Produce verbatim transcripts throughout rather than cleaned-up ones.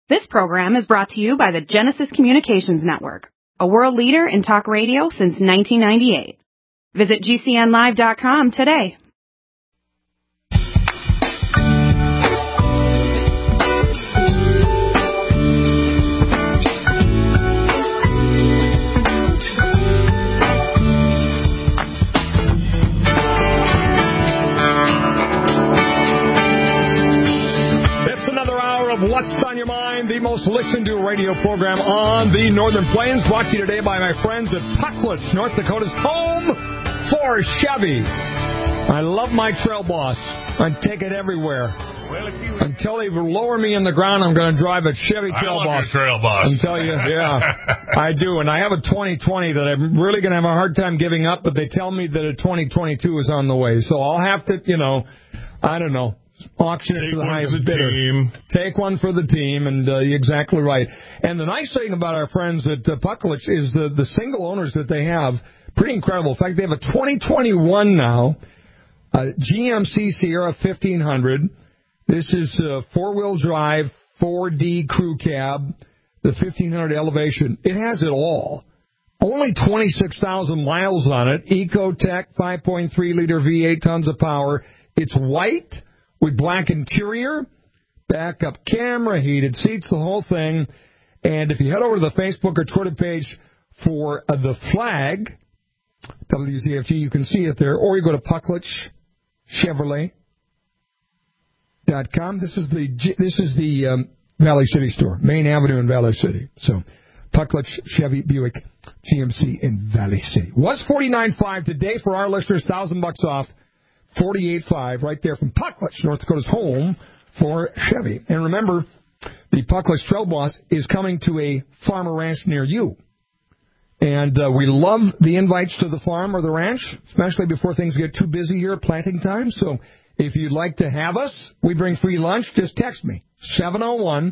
This program is brought to you by the Genesis Communications Network, a world leader in talk radio since nineteen ninety-eight. Visit G C N live dot com today. What's on your mind? The most listened to radio program on the Northern Plains, brought to you today by my friends at Pucklitz, North Dakota's home for Chevy. I love my Trail Boss. I take it everywhere. Well, if you... Until they lower me in the ground, I'm going to drive a Chevy Trail I love Boss. Your Trail Boss. I tell you, yeah, I do. And I have a twenty twenty that I'm really going to have a hard time giving up, but they tell me that a twenty twenty-two is on the way. So I'll have to, you know, I don't know. Auction it to the highest bidder. Team. Take one for the team, and uh, you're exactly right. And the nice thing about our friends at uh, Pucklitz is uh, the single owners that they have, pretty incredible. In fact, they have a twenty twenty-one now, uh, G M C Sierra fifteen hundred. This is uh, four-wheel drive, four D crew cab, the fifteen hundred Elevation. It has it all. Only twenty-six thousand miles on it. Ecotech, five point three liter V eight, tons of power. It's white with black interior, backup camera, heated seats, the whole thing. And if you head over to the Facebook or Twitter page for uh, the flag, W Z F G, you can see it there. Or you go to Pucklitz Chevrolet dot com. This is the this is the um, Valley City store, Main Avenue in Valley City. So Pucklitz Chevy Buick G M C in Valley City. Was forty-nine five today for our listeners, one thousand bucks off. forty-eight five right there from Pucklitz, North Dakota's home for Chevy. And remember, the Pucklitz Trail Boss is coming to a farm or ranch near you. And uh, we love the invites to the farm or the ranch, especially before things get too busy here at planting time. So if you'd like to have us, we bring free lunch. Just text me, seven oh one,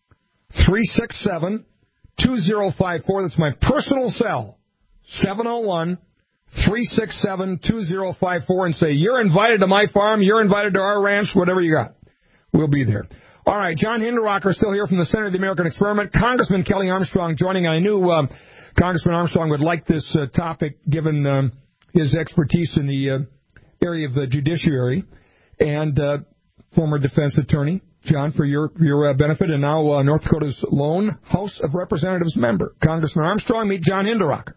three six seven, two oh five four. That's my personal cell, seven oh one, three six seven, two oh five four, and say, you're invited to my farm, you're invited to our ranch, whatever you got. We'll be there. All right, John Hinderaker still here from the Center of the American Experiment. Congressman Kelly Armstrong joining. I knew um, Congressman Armstrong would like this uh, topic, given um, his expertise in the uh, area of the judiciary, and uh, former defense attorney. John, for your your uh, benefit, and now uh, North Dakota's lone House of Representatives member. Congressman Armstrong, meet John Hinderaker.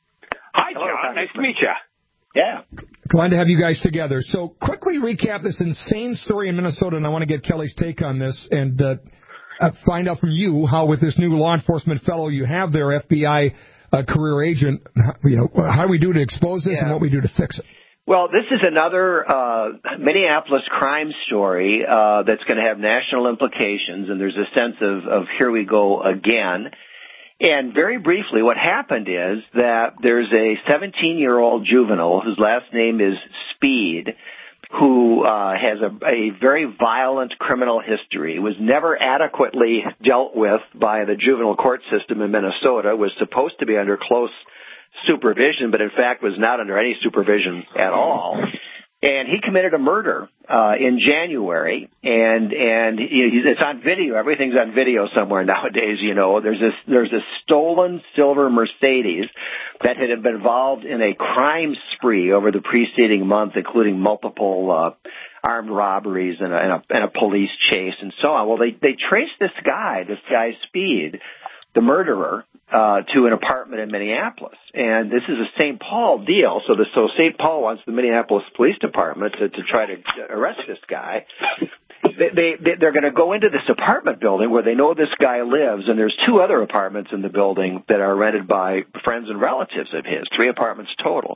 Hi, John. Hello, nice to meet you. Yeah. Glad to have you guys together. So quickly recap this insane story in Minnesota, and I want to get Kelly's take on this and uh, uh, find out from you how, with this new law enforcement fellow you have there, F B I uh, career agent, you know, how do we do to expose this yeah. and what we do to fix it? Well, this is another uh, Minneapolis crime story uh, that's going to have national implications, and there's a sense of, of here we go again. And very briefly, what happened is that there's a seventeen-year-old juvenile whose last name is Speed, who uh, has a, a very violent criminal history, was never adequately dealt with by the juvenile court system in Minnesota, was supposed to be under close supervision, but in fact was not under any supervision at all. And he committed a murder uh, in January, and and he, it's on video. Everything's on video somewhere nowadays. You know, there's this there's a stolen silver Mercedes that had been involved in a crime spree over the preceding month, including multiple uh, armed robberies and a, and, a, and a police chase and so on. Well, they they traced this guy, this guy Speed, the murderer, uh, to an apartment in Minneapolis. And this is a Saint Paul deal. So the, so Saint Paul wants the Minneapolis Police Department to, to try to arrest this guy. They, they, they're going to go into this apartment building where they know this guy lives, and there's two other apartments in the building that are rented by friends and relatives of his, three apartments total.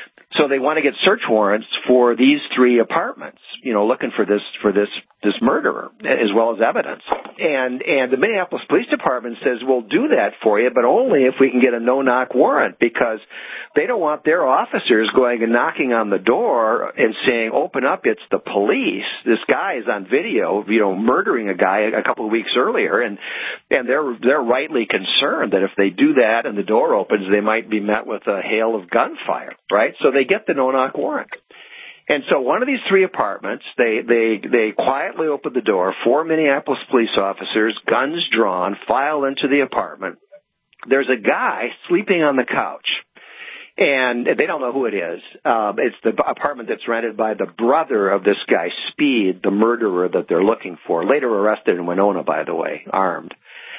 So they want to get search warrants for these three apartments, you know, looking for this for this this murderer as well as evidence. And and the Minneapolis Police Department says, we'll do that for you, but only if we can get a no-knock warrant, because they don't want their officers going and knocking on the door and saying, open up, it's the police. This guy is on video, you know, murdering a guy a couple of weeks earlier, and and they're they're rightly concerned that if they do that and the door opens, they might be met with a hail of gunfire, right? So they get the no-knock warrant. And so one of these three apartments, they, they, they quietly open the door. Four Minneapolis police officers, guns drawn, file into the apartment. There's a guy sleeping on the couch. And they don't know who it is. Um, it's the apartment that's rented by the brother of this guy, Speed, the murderer that they're looking for. Later arrested in Winona, by the way, armed.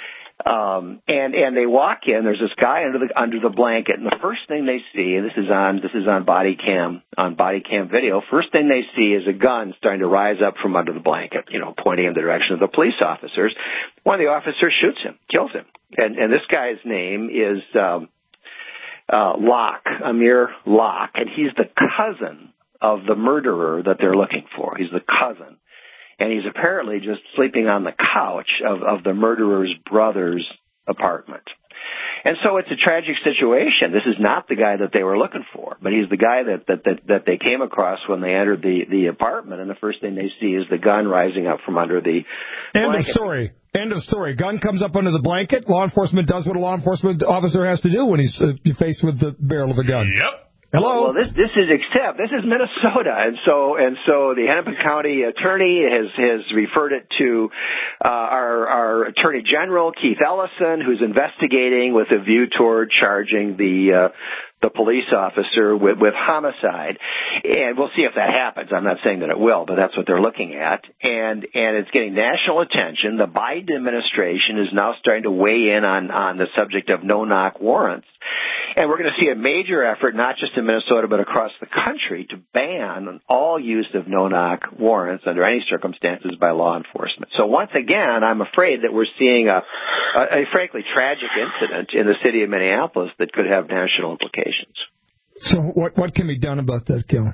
Um, and, and they walk in, there's this guy under the, under the blanket, and the first thing they see, and this is on, this is on body cam, on body cam video, first thing they see is a gun starting to rise up from under the blanket, you know, pointing in the direction of the police officers. One of the officers shoots him, kills him. And, and this guy's name is, um, uh, Locke, Amir Locke, and he's the cousin of the murderer that they're looking for. He's the cousin. And he's apparently just sleeping on the couch of, of the murderer's brother's apartment. And so it's a tragic situation. This is not the guy that they were looking for, but he's the guy that, that, that, that they came across when they entered the, the apartment, and the first thing they see is the gun rising up from under the End blanket. of story. End of story. Gun comes up under the blanket. Law enforcement does what a law enforcement officer has to do when he's uh, faced with the barrel of a gun. Yep. Hello. Well, this this is except this is Minnesota, and so and so the Hennepin County attorney has has referred it to uh, our our Attorney General Keith Ellison, who's investigating with a view toward charging the uh, the police officer with, with homicide, and we'll see if that happens. I'm not saying that it will, but that's what they're looking at, and and it's getting national attention. The Biden administration is now starting to weigh in on on the subject of no-knock warrants. And we're going to see a major effort, not just in Minnesota, but across the country, to ban all use of no-knock warrants under any circumstances by law enforcement. So once again, I'm afraid that we're seeing a, a, a frankly tragic incident in the city of Minneapolis that could have national implications. So what what can be done about that, Gil?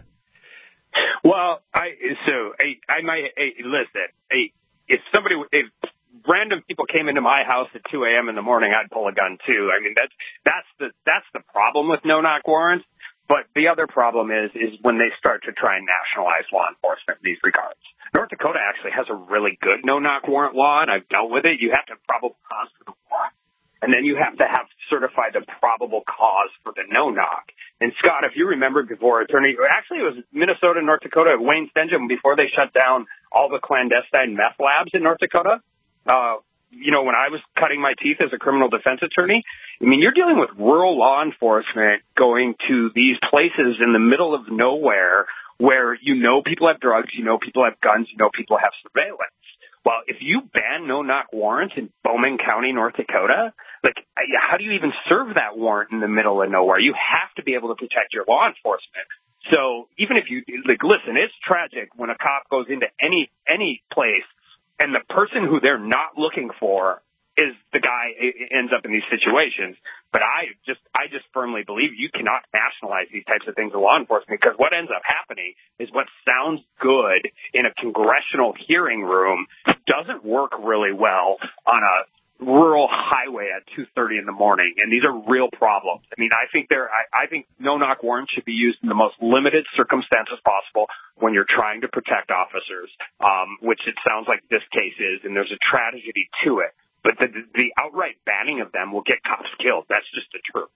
Well, I so I, I might I, listen. I, if somebody if random people came into my house at two a.m. in the morning, I'd pull a gun too. I mean, that's that's the that's the problem with no-knock warrants. But the other problem is is when they start to try and nationalize law enforcement in these regards. North Dakota actually has a really good no-knock warrant law, and I've dealt with it. You have to have probable cause for the warrant, and then you have to have certified the probable cause for the no-knock. And Scott, if you remember before, attorney, actually it was Minnesota and North Dakota, Wayne Stenjum, before they shut down all the clandestine meth labs in North Dakota. Uh, you know, when I was cutting my teeth as a criminal defense attorney, I mean, you're dealing with rural law enforcement going to these places in the middle of nowhere where you know people have drugs, you know people have guns, you know people have surveillance. Well, if you ban no-knock warrants in Bowman County, North Dakota, like, how do you even serve that warrant in the middle of nowhere? You have to be able to protect your law enforcement. So even if you, like, listen, it's tragic when a cop goes into any any place and the person who they're not looking for is the guy ends up in these situations. But I just I just firmly believe you cannot nationalize these types of things in law enforcement, because what ends up happening is what sounds good in a congressional hearing room doesn't work really well on a rural highway at two thirty in the morning. And these are real problems. I mean, I think there I, I think no-knock warrants should be used in the most limited circumstances possible when you're trying to protect officers, um, which it sounds like this case is, and there's a tragedy to it. But the, the outright banning of them will get cops killed. That's just the truth.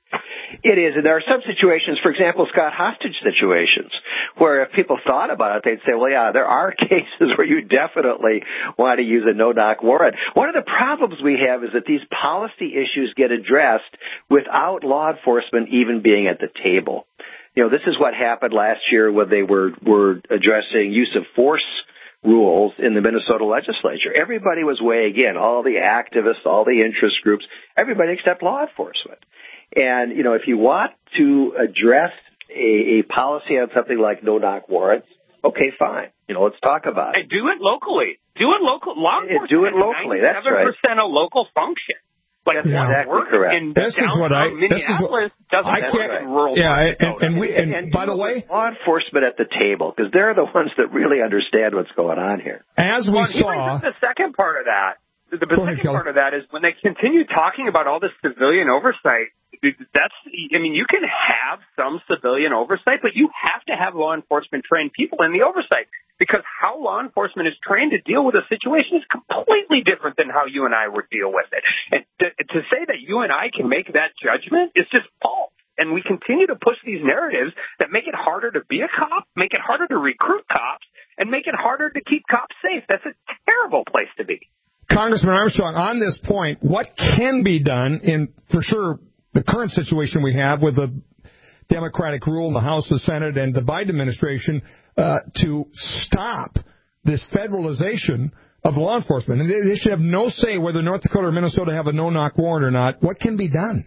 It is, and there are some situations, for example, Scott, hostage situations, where if people thought about it, they'd say, well, yeah, there are cases where you definitely want to use a no-knock warrant. One of the problems we have is that these policy issues get addressed without law enforcement even being at the table. You know, this is what happened last year when they were, were addressing use of force rules in the Minnesota legislature. Everybody was weighing in, all the activists, all the interest groups, everybody except law enforcement. And, you know, if you want to address a, a policy on something like no-knock warrants, okay, fine. You know, let's talk about it. Hey, do it locally. Do it local. Law enforcement do it locally. That's right. ninety-seven percent a local function. Like, that's yeah. exactly correct. In this is what I. This is what doesn't I can't. Right. Rural yeah, and, and we. And, and by the way, law enforcement at the table, because they're the ones that really understand what's going on here. As we well, saw, the second part of that. The, the Go second ahead, part of that is when they continue talking about all this civilian oversight. That's, I mean, you can have some civilian oversight, but you have to have law enforcement trained people in the oversight, because how law enforcement is trained to deal with a situation is completely different than how you and I would deal with it. And to, to say that you and I can make that judgment is just false. and we continue to push these narratives that make it harder to be a cop, make it harder to recruit cops, and make it harder to keep cops safe. That's a terrible place to be. Congressman Armstrong, on this point, what can be done in, for sure, the current situation we have with the Democratic rule in the House, the Senate, and the Biden administration uh, to stop this federalization of law enforcement? And they should have no say whether North Dakota or Minnesota have a no-knock warrant or not. What can be done?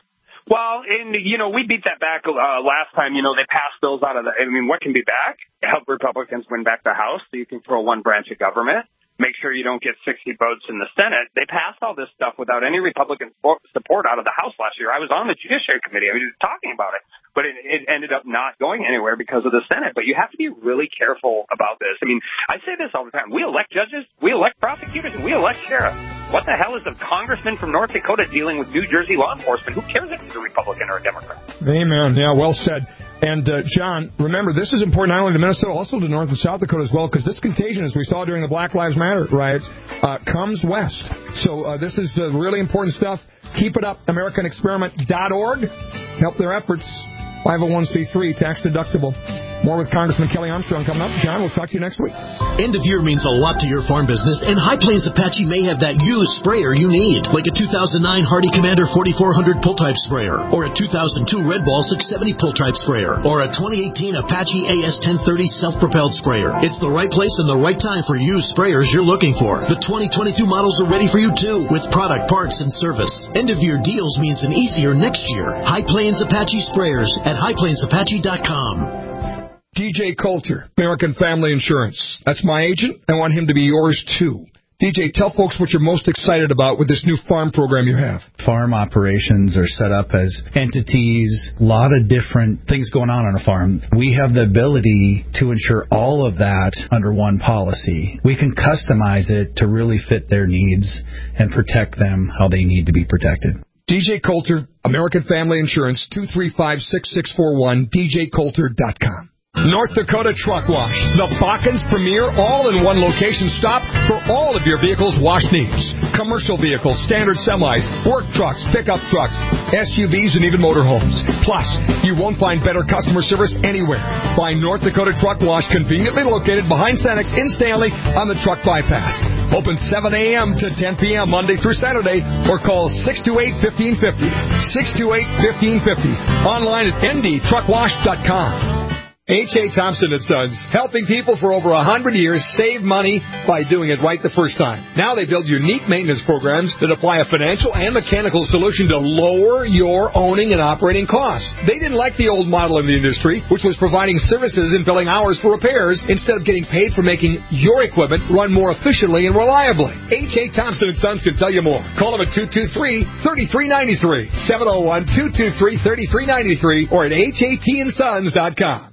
Well, and, you know, we beat that back uh, last time. You know, they passed bills out of the, I mean, what can be back? Help Republicans win back the House so you can throw one branch of government. Make sure you don't get sixty votes in the Senate. They passed all this stuff without any Republican support out of the House last year. I was on the Judiciary Committee. I was talking about it, but it, it ended up not going anywhere because of the Senate. But you have to be really careful about this. I mean, I say this all the time. We elect judges, we elect prosecutors, and we elect sheriffs. What the hell is a congressman from North Dakota dealing with New Jersey law enforcement? Who cares if he's a Republican or a Democrat? Amen. Yeah, well said. And, uh, John, remember, this is important not only to Minnesota, also to North and South Dakota as well, because this contagion, as we saw during the Black Lives Matter riots, uh, comes west. So uh, this is uh, really important stuff. Keep it up. American Experiment dot org. Help their efforts. five oh one c three, tax deductible. More with Congressman Kelly Armstrong coming up. John, we'll talk to you next week. End of year means a lot to your farm business, and High Plains Apache may have that used sprayer you need, like a two thousand nine Hardy Commander forty-four hundred pull-type sprayer, or a two thousand two Red Ball six seventy pull-type sprayer, or a twenty eighteen Apache A S ten thirty self-propelled sprayer. It's the right place and the right time for used sprayers you're looking for. The twenty twenty-two models are ready for you, too, with product, parts, and service. End of year deals means an easier next year. High Plains Apache sprayers at high plains apache dot com. D J Coulter, American Family Insurance. That's my agent. I want him to be yours, too. D J, tell folks what you're most excited about with this new farm program you have. Farm operations are set up as entities, a lot of different things going on on a farm. We have the ability to insure all of that under one policy. We can customize it to really fit their needs and protect them how they need to be protected. D J Coulter, American Family Insurance, two three five, six six four one, d j coulter dot com. North Dakota Truck Wash, the Bakken's premier all-in-one location stop for all of your vehicle's wash needs. Commercial vehicles, standard semis, work trucks, pickup trucks, S U Vs, and even motorhomes. Plus, you won't find better customer service anywhere. Find North Dakota Truck Wash conveniently located behind Cenex in Stanley on the Truck Bypass. Open seven a.m. to ten p.m. Monday through Saturday, or call six two eight, one five five zero, six two eight, one five five zero. Online at n d truck wash dot com. H A. Thompson and Sons, helping people for over one hundred years save money by doing it right the first time. Now they build unique maintenance programs that apply a financial and mechanical solution to lower your owning and operating costs. They didn't like the old model in the industry, which was providing services and billing hours for repairs instead of getting paid for making your equipment run more efficiently and reliably. H A. Thompson and Sons can tell you more. Call them at two two three, three three nine three, seven oh one, two two three, three three nine three, or at H A T and sons dot com.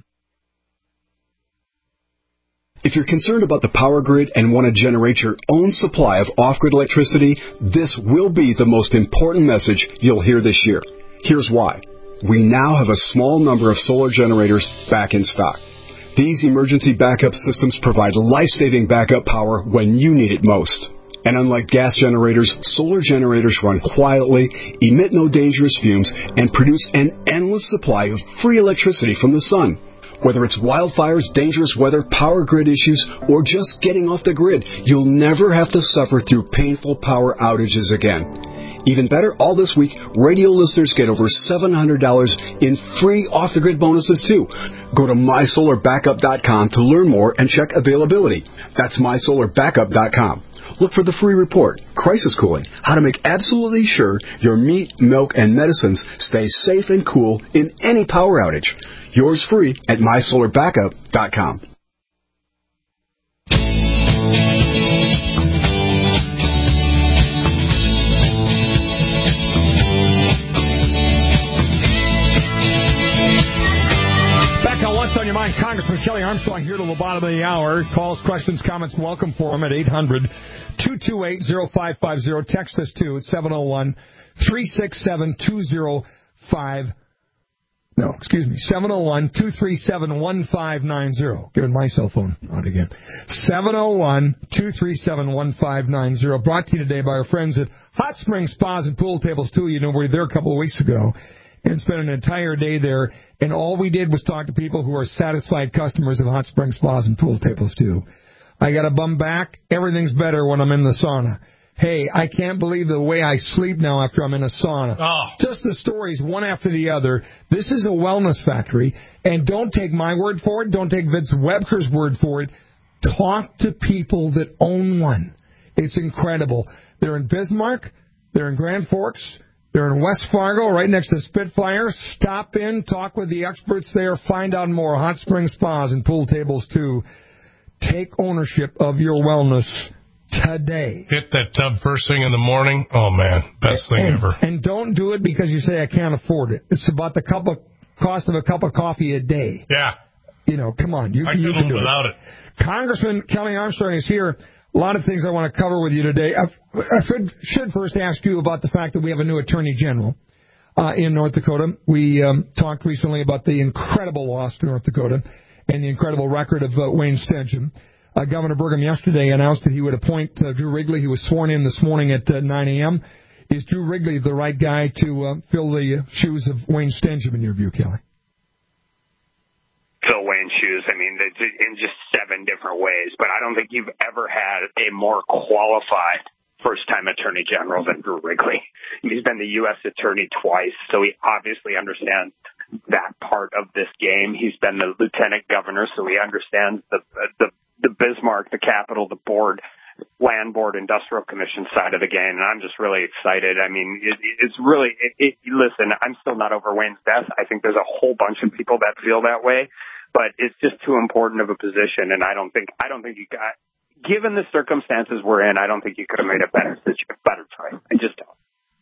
If you're concerned about the power grid and want to generate your own supply of off-grid electricity, this will be the most important message you'll hear this year. Here's why. We now have a small number of solar generators back in stock. These emergency backup systems provide life-saving backup power when you need it most. And unlike gas generators, solar generators run quietly, emit no dangerous fumes, and produce an endless supply of free electricity from the sun. Whether it's wildfires, dangerous weather, power grid issues, or just getting off the grid, you'll never have to suffer through painful power outages again. Even better, all this week, radio listeners get over seven hundred dollars in free off-the-grid bonuses, too. Go to my solar backup dot com to learn more and check availability. That's my solar backup dot com. Look for the free report, Crisis Cooling, how to make absolutely sure your meat, milk, and medicines stay safe and cool in any power outage. Yours free at my solar backup dot com. Back on What's on Your Mind, Congressman Kelly Armstrong here to the bottom of the hour. Calls, questions, comments, welcome for them at eight hundred, two two eight, oh five five zero. Text us, too, at seven oh one, three six seven, two oh five zero. No, excuse me, seven oh one, two three seven, one five nine zero. Giving my cell phone out again. seven oh one, two three seven, one five nine zero. Brought to you today by our friends at Hot Springs Spas and Pool Tables, too. You know, we were there a couple of weeks ago. and spent an entire day there, and all we did was talk to people who are satisfied customers of hot spring spas and pool tables, too. I got a bum back. Everything's better when I'm in the sauna. Hey, I can't believe the way I sleep now after I'm in a sauna. Oh. Just the stories, one after the other. This is a wellness factory, and don't take my word for it. Don't take Vince Webker's word for it. Talk to people that own one. It's incredible. They're in Bismarck. They're in Grand Forks. They're in West Fargo, right next to Spitfire. Stop in, talk with the experts there, find out more. Hot spring spas and pool tables, too. Take ownership of your wellness today. Hit that tub first thing in the morning. Oh, man, best thing and, ever. And don't do it because you say, I can't afford it. It's about the cup of, cost of a cup of coffee a day. Yeah. You know, come on. You, I you couldn't can do without it. it. Congressman Kelly Armstrong is here. A lot of things I want to cover with you today. I, I should, should first ask you about the fact that we have a new Attorney General uh, in North Dakota. We um, talked recently about the incredible loss to North Dakota and the incredible record of uh, Wayne Stencham. Uh, Governor Burgum yesterday announced that he would appoint uh, Drew Wrigley. He was sworn in this morning at uh, nine a.m. Is Drew Wrigley the right guy to uh, fill the uh, shoes of Wayne Stencham, in your view, Kelly? Fill Wayne's shoes, I mean, in just seven different ways. But I don't think you've ever had a more qualified first-time Attorney General than Drew Wrigley. He's been the U S Attorney twice, so he obviously understands that part of this game. He's been the Lieutenant Governor, so he understands the the, the Bismarck, the Capitol, the board, Land Board, Industrial Commission side of the game, and I'm just really excited. I mean, it, it's really, it, it, listen, I'm still not over Wayne's death. I think there's a whole bunch of people that feel that way, but it's just too important of a position, and I don't think, I don't think you got, given the circumstances we're in, I don't think you could have made a better, better choice. I just don't.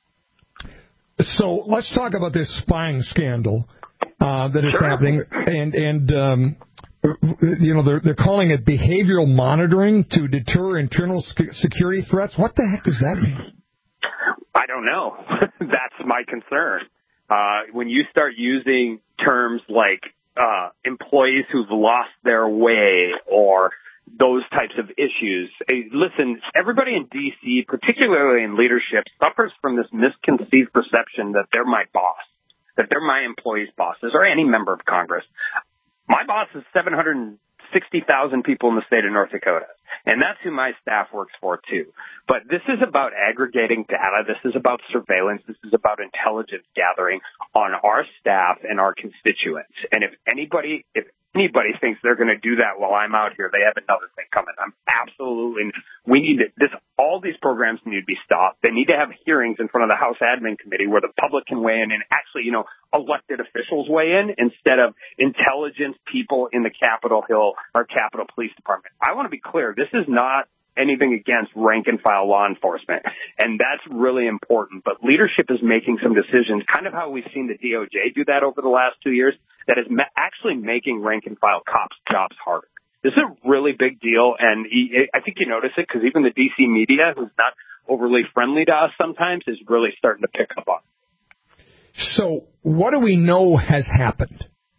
So let's talk about this spying scandal uh, that is Sure. happening, and and um, you know they're they're calling it behavioral monitoring to deter internal security threats. What the heck does that mean? I don't know. That's my concern. Uh, when you start using terms like uh, employees who've lost their way or those types of issues. Hey, listen, everybody in D C, particularly in leadership, suffers from this misconceived perception that they're my boss, that they're my employees' bosses, or any member of Congress. My boss is seven hundred sixty thousand people in the state of North Dakota, and that's who my staff works for, too. But this is about aggregating data. This is about surveillance. This is about intelligence gathering on our staff and our constituents. And if anybody, if anybody thinks they're going to do that while I'm out here, they have another thing coming. I'm absolutely, we need to, this, all these programs need to be stopped. They need to have hearings in front of the House Admin Committee where the public can weigh in and actually, you know, elected officials weigh in instead of intelligence people in the Capitol Hill or Capitol Police Department. I want to be clear. This is not anything against rank and file law enforcement. And that's really important. But leadership is making some decisions, kind of how we've seen the D O J do that over the last two years, that is ma- actually making rank and file cops' jobs harder. This is a really big deal. And he, I think you notice it because even the D C media, who's not overly friendly to us sometimes, is really starting to pick up on it. So what do we know has happened?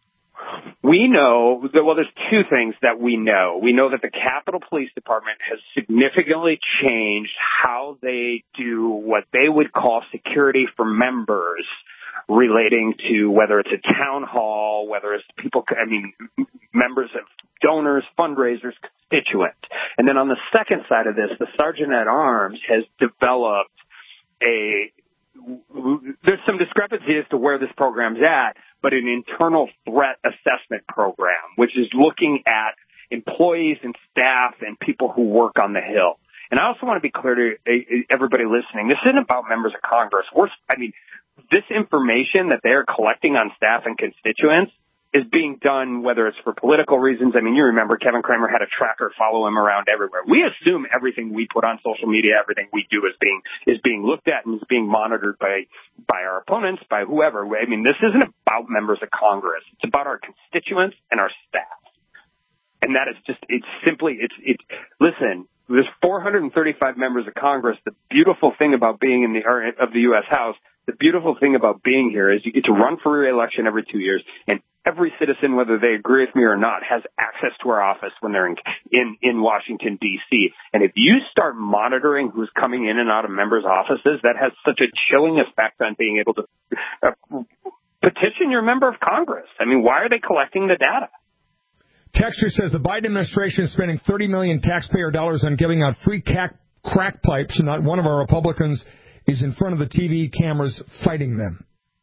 We know that, well, there's two things that we know. We know that the Capitol Police Department has significantly changed how they do what they would call security for members relating to whether it's a town hall, whether it's people, I mean, members of donors, fundraisers, constituents. And then on the second side of this, the Sergeant at Arms has developed a, there's some discrepancy as to where this program's at, but an internal threat assessment program, which is looking at employees and staff and people who work on the Hill. And I also want to be clear to everybody listening, this isn't about members of Congress. We're, I mean, this information that they're collecting on staff and constituents is being done, whether it's for political reasons. I mean, you remember Kevin Kramer had a tracker follow him around everywhere. We assume everything we put on social media, everything we do is being is being looked at and is being monitored by by our opponents, by whoever. I mean, this isn't about members of Congress. It's about our constituents and our staff. And that is just, it's simply, it's, it's, listen, there's four hundred thirty-five members of Congress. The beautiful thing about being in the, or of the U S House, the beautiful thing about being here is you get to run for re-election every two years, and every citizen, whether they agree with me or not, has access to our office when they're in in, in Washington, D C. And if you start monitoring who's coming in and out of members' offices, that has such a chilling effect on being able to uh, petition your member of Congress. I mean, why are they collecting the data? Texture says the Biden administration is spending thirty million dollars taxpayer dollars on giving out free crack, crack pipes, and not one of our Republicans is in front of the T V cameras fighting them.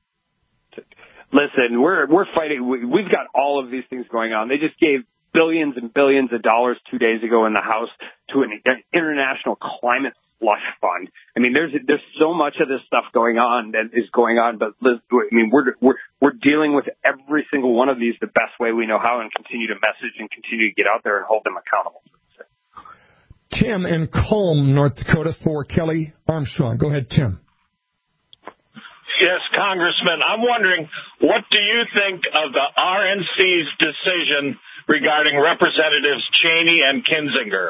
Listen, we're we're fighting. We've got all of these things going on. They just gave billions and billions of dollars two days ago in the House to an international climate slush fund. I mean, there's there's so much of this stuff going on that is going on. But Liz, I mean, we're we're we're dealing with every single one of these the best way we know how, and continue to message and continue to get out there and hold them accountable. Tim in Culm, North Dakota, for Kelly Armstrong. Go ahead, Tim. Yes, Congressman, I'm wondering, what do you think of the R N C's decision regarding Representatives Cheney and Kinzinger?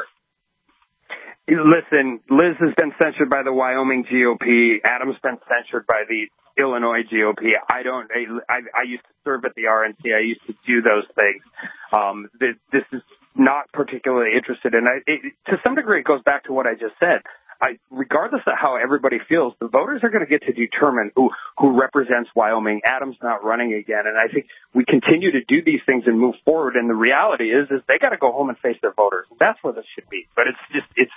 Listen, Liz has been censured by the Wyoming G O P. Adam's been censured by the Illinois G O P. I don't. I, I used to serve at the R N C. I used to do those things. Um, this, this is not particularly interested in. I, it, to some degree, it goes back to what I just said. I, regardless of how everybody feels, the voters are going to get to determine who, who represents Wyoming. Adam's not running again. And I think we continue to do these things and move forward. And the reality is, is they got to go home and face their voters. That's where this should be. But it's just, it's,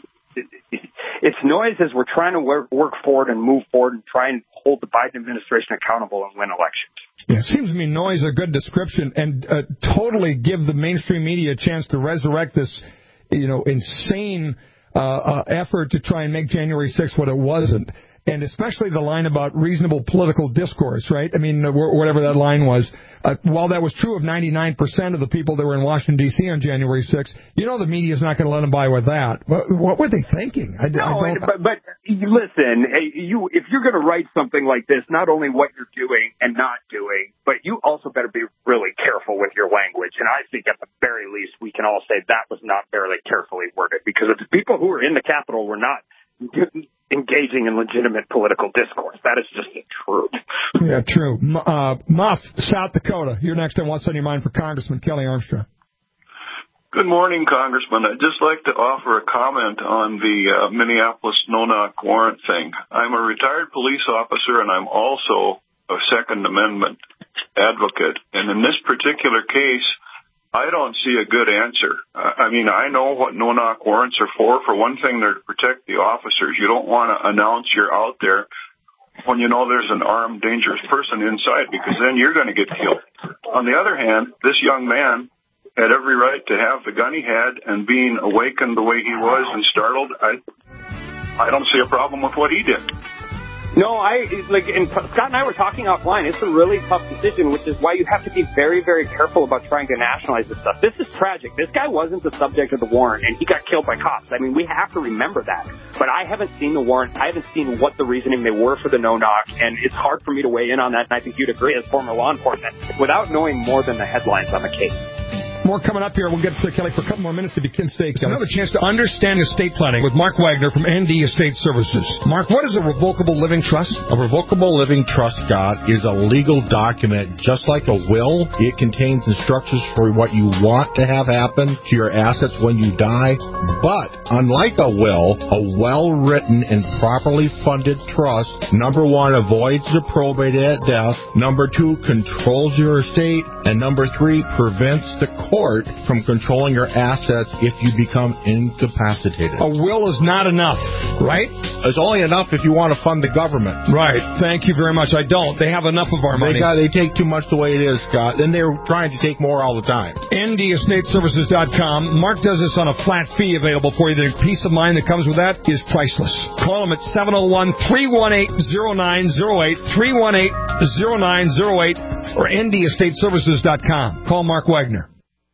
it, it's noise as we're trying to work, work forward and move forward and try and hold the Biden administration accountable and win elections. Yeah, it seems to me noise is a good description, and uh, totally give the mainstream media a chance to resurrect this, you know, insane Uh, uh, effort to try and make January sixth what it wasn't, and especially the line about reasonable political discourse, right? I mean, whatever that line was. Uh, while that was true of ninety-nine percent of the people that were in Washington, D C on January sixth, you know the media's not going to let them by with that. What, what were they thinking? I, no, I and, but, but listen, you if you're going to write something like this, not only what you're doing and not doing, but you also better be really careful with your language. And I think at the very least, we can all say that was not very carefully worded, because if the people who were in the Capitol were not engaging in legitimate political discourse. That is just the truth. Yeah, true. Uh, Muff, South Dakota, you're next on What's on Your Mind for Congressman Kelly Armstrong. Good morning, Congressman. I'd just like to offer a comment on the uh, Minneapolis no-knock warrant thing. I'm a retired police officer, and I'm also a Second Amendment advocate. And in this particular case, I don't see a good answer. I mean, I know what no-knock warrants are for. For one thing, they're to protect the officers. You don't want to announce you're out there when you know there's an armed, dangerous person inside, because then you're going to get killed. On the other hand, this young man had every right to have the gun he had, and being awakened the way he was and startled, I, I don't see a problem with what he did. No, I, like, and Scott and I were talking offline. It's a really tough decision, which is why you have to be very, very careful about trying to nationalize this stuff. This is tragic. This guy wasn't the subject of the warrant, and he got killed by cops. I mean, we have to remember that. But I haven't seen the warrant. I haven't seen what the reasoning they were for the no-knock, and it's hard for me to weigh in on that, and I think you'd agree as former law enforcement, without knowing more than the headlines on the case. More coming up here. We'll get to Kelly for a couple more minutes if you can stay. It's another chance to understand estate planning with Mark Wagner from N D Estate Services. Mark, what is a revocable living trust? A revocable living trust, Scott, is a legal document just like a will. It contains instructions for what you want to have happen to your assets when you die. But unlike a will, a well-written and properly funded trust, number one, avoids the probate at death. Number two, controls your estate. And number three, prevents the court from controlling your assets if you become incapacitated. A will is not enough, right? It's only enough if you want to fund the government. Right. Thank you very much. I don't. They have enough of our they money. Got, they take too much the way it is, Scott. And they're trying to take more all the time. N D estate services dot com. Mark does this on a flat fee available for you. The peace of mind that comes with that is priceless. Call him at seven oh one, three one eight, oh nine oh eight, three one eight, oh nine oh eight, or N D estate services dot com. Call Mark Wagner.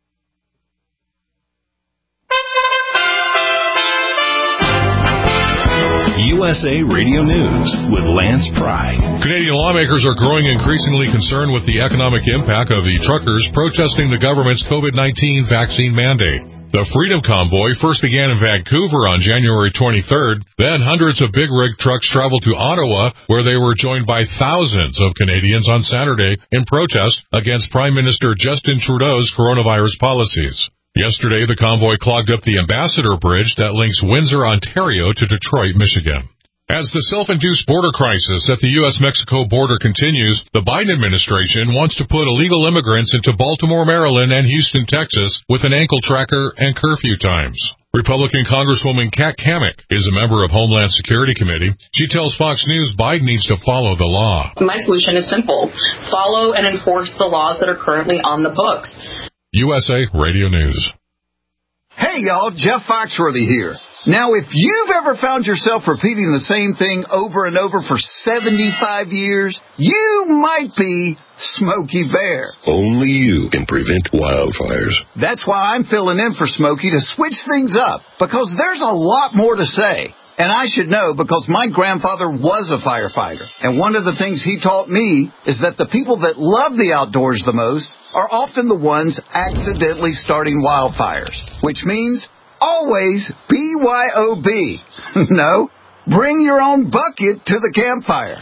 U S A Radio News with Lance Pry. Canadian lawmakers are growing increasingly concerned with the economic impact of the truckers protesting the government's COVID nineteen vaccine mandate. The Freedom Convoy first began in Vancouver on January twenty-third. Then hundreds of big rig trucks traveled to Ottawa, where they were joined by thousands of Canadians on Saturday in protest against Prime Minister Justin Trudeau's coronavirus policies. Yesterday, the convoy clogged up the Ambassador Bridge that links Windsor, Ontario to Detroit, Michigan. As the self-induced border crisis at the U S Mexico border continues, the Biden administration wants to put illegal immigrants into Baltimore, Maryland, and Houston, Texas, with an ankle tracker and curfew times. Republican Congresswoman Kat Cammack is a member of Homeland Security Committee. She tells Fox News Biden needs to follow the law. My solution is simple. Follow and enforce the laws that are currently on the books. U S A Radio News. Hey, y'all, Jeff Foxworthy here. Now, if you've ever found yourself repeating the same thing over and over for seventy-five years, you might be Smokey Bear. Only you can prevent wildfires. That's why I'm filling in for Smokey to switch things up, because there's a lot more to say. And I should know because my grandfather was a firefighter. And one of the things he taught me is that the people that love the outdoors the most are often the ones accidentally starting wildfires, which means always B Y O B. No, bring your own bucket to the campfire.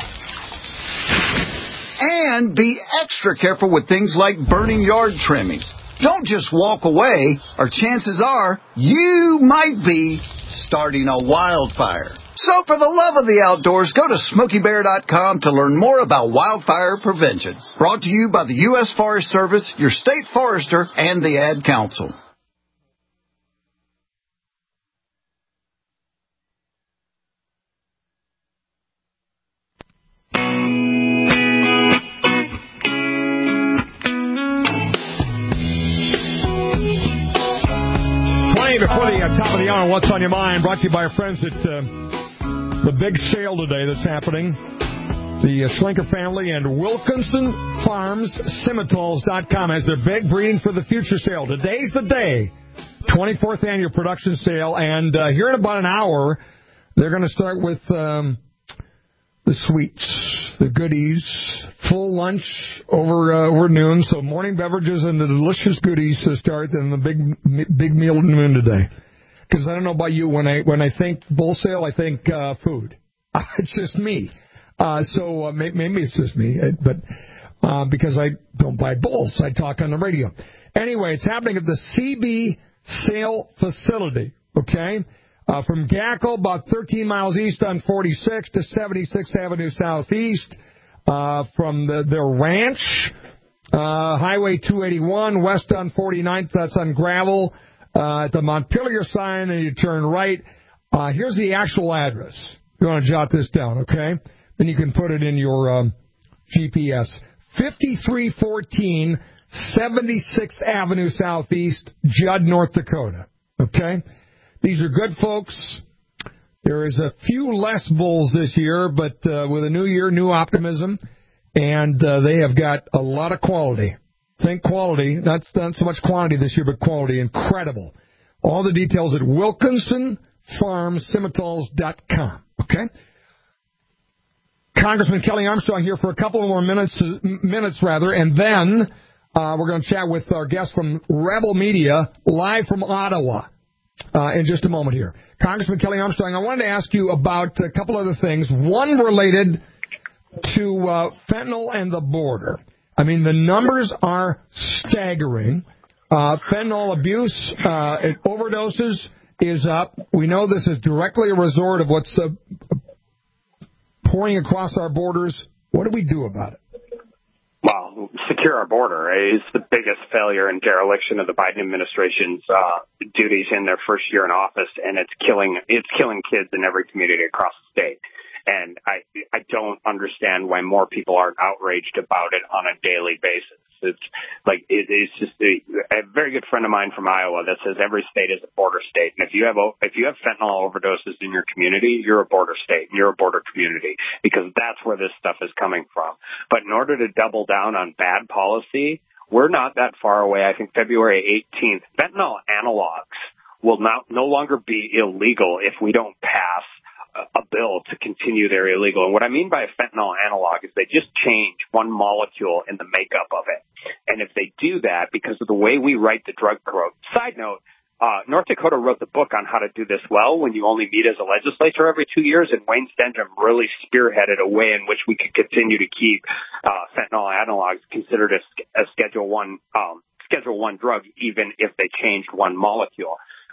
And be extra careful with things like burning yard trimmings. Don't just walk away, or chances are you might be starting a wildfire. So for the love of the outdoors, go to Smokey Bear dot com to learn more about wildfire prevention. Brought to you by the U S Forest Service, your state forester, and the Ad Council. Before the uh, top of the hour, What's on Your Mind, brought to you by our friends at uh, the big sale today that's happening. The uh, Schlenker family and Wilkinson Farms Simmental dot com has their big Breeding for the Future sale. Today's the day, twenty-fourth annual production sale, and uh, here in about an hour, they're going to start with um, the sweets, the goodies, full lunch over uh, over noon. So morning beverages and the delicious goodies to start, and the big big meal at noon today. Because I don't know about you, when I when I think bull sale, I think uh, food. It's just me. Uh, so uh, maybe it's just me, but uh, because I don't buy bulls, I talk on the radio. Anyway, it's happening at the C B Sale Facility. Okay. Uh, from Gackle, about thirteen miles east on forty-six to seventy-sixth Avenue Southeast. Uh, from the, their ranch, uh, Highway two eighty-one, west on forty-ninth, that's on gravel. Uh, at the Montpelier sign, and you turn right. Uh, here's the actual address. You want to jot this down, okay? Then you can put it in your um, G P S. fifty-three fourteen seventy-sixth Avenue Southeast, Judd, North Dakota. Okay? These are good folks. There is a few less bulls this year, but uh, with a new year, new optimism, and uh, they have got a lot of quality. Think quality, not, not so much quantity this year, but quality. Incredible. All the details at Wilkinson Farms Simmental dot com. Okay? Congressman Kelly Armstrong here for a couple of more minutes, minutes rather, and then uh, we're going to chat with our guest from Rebel Media, live from Ottawa. Uh, in just a moment here. Congressman Kelly Armstrong, I wanted to ask you about a couple other things. One related to uh, fentanyl and the border. I mean, the numbers are staggering. Uh, fentanyl abuse, uh, overdoses is up. We know this is directly a result of what's uh, pouring across our borders. What do we do about it? Well, secure our border is the biggest failure and dereliction of the Biden administration's uh, duties in their first year in office, and it's killing it's killing kids in every community across the state. And I I don't understand why more people aren't outraged about it on a daily basis. It's like it, it's just a, a very good friend of mine from Iowa that says every state is a border state, and if you have if you have fentanyl overdoses in your community, you're a border state, and you're a border community, because that's where this stuff is coming from. But in order to double down on bad policy, we're not that far away. I think February eighteenth, fentanyl analogs will not no longer be illegal if we don't pass a bill to continue their illegal. And what I mean by a fentanyl analog is they just change one molecule in the makeup of it. And if they do that, because of the way we write the drug code, side note, uh, North Dakota wrote the book on how to do this well when you only meet as a legislature every two years, and Wayne Stenhjem really spearheaded a way in which we could continue to keep uh, fentanyl analogs considered a, a Schedule One um, Schedule One drug, even if they changed one molecule.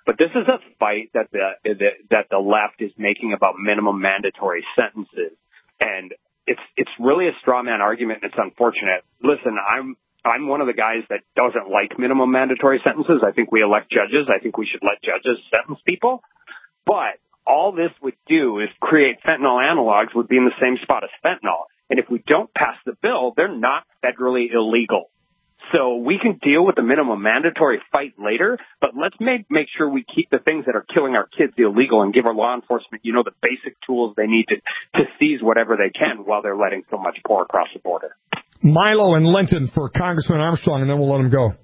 But this is a fight that the that the left is making about minimum mandatory sentences, and it's it's really a straw man argument, and it's unfortunate. Listen, I'm I'm one of the guys that doesn't like minimum mandatory sentences. I think we elect judges. I think we should let judges sentence people. But all this would do is create fentanyl analogs would be in the same spot as fentanyl. And if we don't pass the bill, they're not federally illegal. So we can deal with the minimum mandatory fight later, but let's make make sure we keep the things that are killing our kids illegal and give our law enforcement, you know, the basic tools they need to, to seize whatever they can while they're letting so much pour across the border. Milo and Linton for Congressman Armstrong, and then we'll let him go.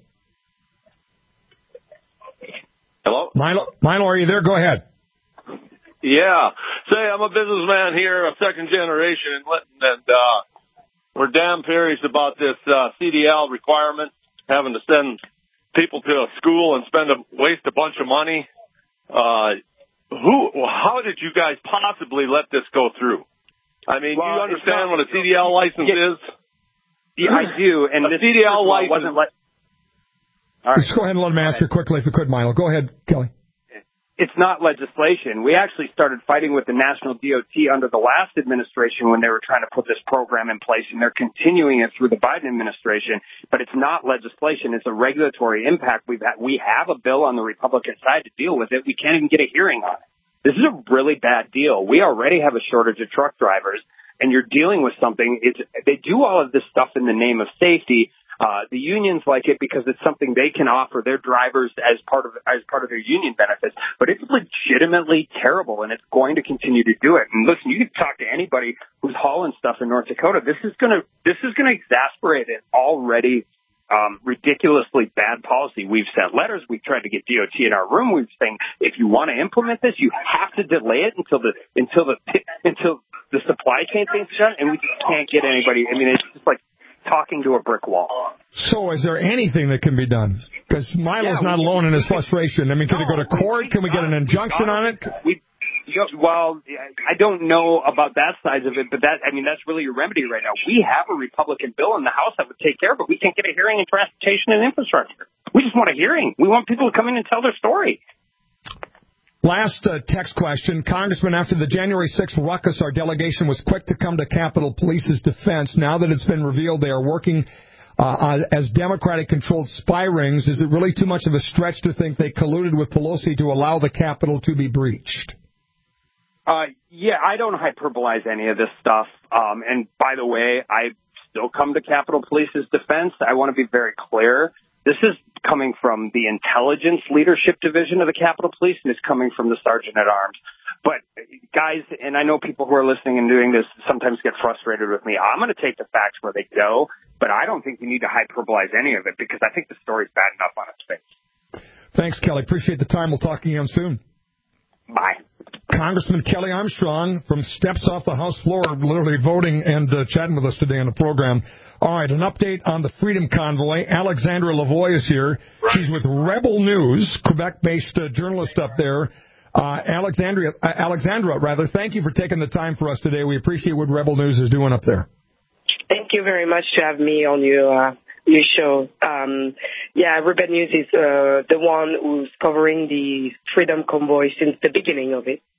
Hello? Milo, Milo, are you there? Go ahead. Yeah. Say, I'm a businessman here, a second generation in Linton, and uh, we're damn furious about this uh, C D L requirement, having to send people to a school and spend a, waste a bunch of money. Uh, who? How did you guys possibly let this go through? I mean, well, do you understand not, what a C D L license yeah, is? Yeah, I do. And a this C D L license wasn't let. All right. Just go ahead and let him answer quickly if you could, Milo. Go ahead, Kelly. It's not legislation. We actually started fighting with the National D O T under the last administration when they were trying to put this program in place, and they're continuing it through the Biden administration. But it's not legislation. It's a regulatory impact. We've had, we have a bill on the Republican side to deal with it. We can't even get a hearing on it. This is a really bad deal. We already have a shortage of truck drivers, and you're dealing with something. It's, they do all of this stuff in the name of safety. Uh, the unions like it because it's something they can offer their drivers as part of as part of their union benefits. But it's legitimately terrible, and it's going to continue to do it. And listen, you can talk to anybody who's hauling stuff in North Dakota. This is gonna this is gonna exasperate an already um, ridiculously bad policy. We've sent letters. We've tried to get D O T in our room. We've saying if you want to implement this, you have to delay it until the until the until the supply chain thing's done. And we just can't get anybody. I mean, it's just like talking to a brick wall. So is there anything that can be done? Because Milo's yeah, not alone in his frustration. I mean, can no, it go to court? We, can we get an injunction on it? We, you know, well, I don't know about that side of it, but that, I mean, that's really your remedy right now. We have a Republican bill in the House that would take care of it. We can't get a hearing in transportation and infrastructure. We just want a hearing. We want people to come in and tell their story. Last uh, text question. Congressman, after the January sixth ruckus, our delegation was quick to come to Capitol Police's defense. Now that it's been revealed they are working uh, as Democratic-controlled spy rings, is it really too much of a stretch to think they colluded with Pelosi to allow the Capitol to be breached? Uh, yeah, I don't hyperbolize any of this stuff. Um, and by the way, I still come to Capitol Police's defense. I want to be very clear. This is coming from the intelligence leadership division of the Capitol Police, and it's coming from the sergeant at arms. But guys, and I know people who are listening and doing this sometimes get frustrated with me. I'm going to take the facts where they go, but I don't think you need to hyperbolize any of it because I think the story's bad enough on its face. Thanks, Kelly. Appreciate the time. We'll talk again soon. Bye. Congressman Kelly Armstrong from steps off the House floor, literally voting and uh, chatting with us today on the program. All right, an update on the Freedom Convoy. Alexandra Lavoie is here. Right. She's with Rebel News, Quebec-based uh, journalist up there. Uh, Alexandria, uh, Alexandra, rather, thank you for taking the time for us today. We appreciate what Rebel News is doing up there. Thank you very much to have me on your uh, your show. Um, yeah, Rebel News is uh, the one who's covering the Freedom Convoy since the beginning of it.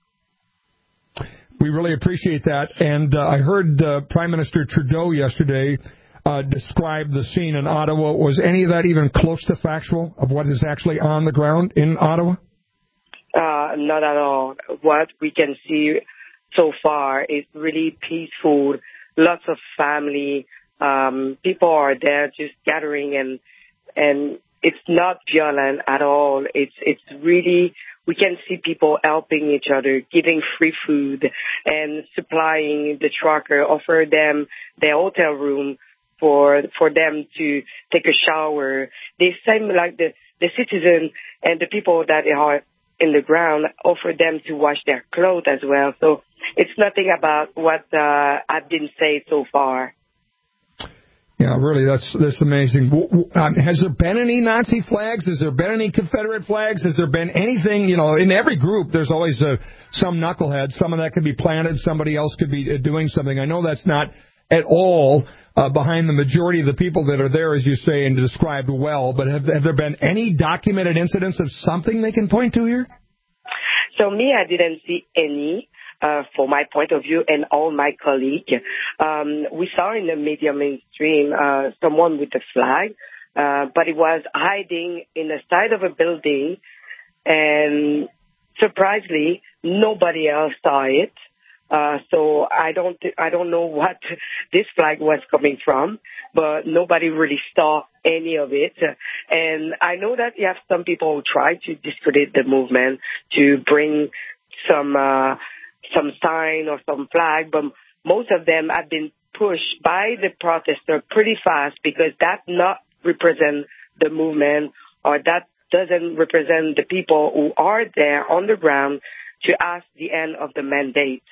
We really appreciate that. And uh, I heard uh, Prime Minister Trudeau yesterday uh, describe the scene in Ottawa. Was any of that even close to factual of what is actually on the ground in Ottawa? Uh, not at all. What we can see so far is really peaceful. Lots of family. Um, people are there just gathering, and and it's not violent at all. It's it's really, we can see people helping each other, giving free food and supplying the trucker, offer them their hotel room for for them to take a shower. They seem like the, the citizens and the people that are in the ground offer them to wash their clothes as well. So it's nothing about what uh, I've been said so far. Yeah, really, that's that's amazing. Um, has there been any Nazi flags? Has there been any Confederate flags? Has there been anything, you know, in every group there's always uh, some knucklehead. Some of that could be planted. Somebody else could be uh, doing something. I know that's not at all uh, behind the majority of the people that are there, as you say, and described well. But have, have there been any documented incidents of something they can point to here? So me, I didn't see any. Uh, for my point of view and all my colleagues. Um, we saw in the media mainstream uh, someone with a flag, uh, but it was hiding in the side of a building, and surprisingly, nobody else saw it. Uh, so I don't, I don't know what this flag was coming from, but nobody really saw any of it. And I know that you have some people who try to discredit the movement to bring some, uh, some sign or some flag, but most of them have been pushed by the protester pretty fast because that not represent the movement, or that doesn't represent the people who are there on the ground to ask the end of the mandate.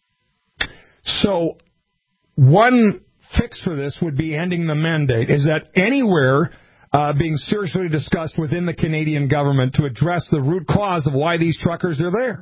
So one fix for this would be ending the mandate. Is that anywhere uh, being seriously discussed within the Canadian government to address the root cause of why these truckers are there?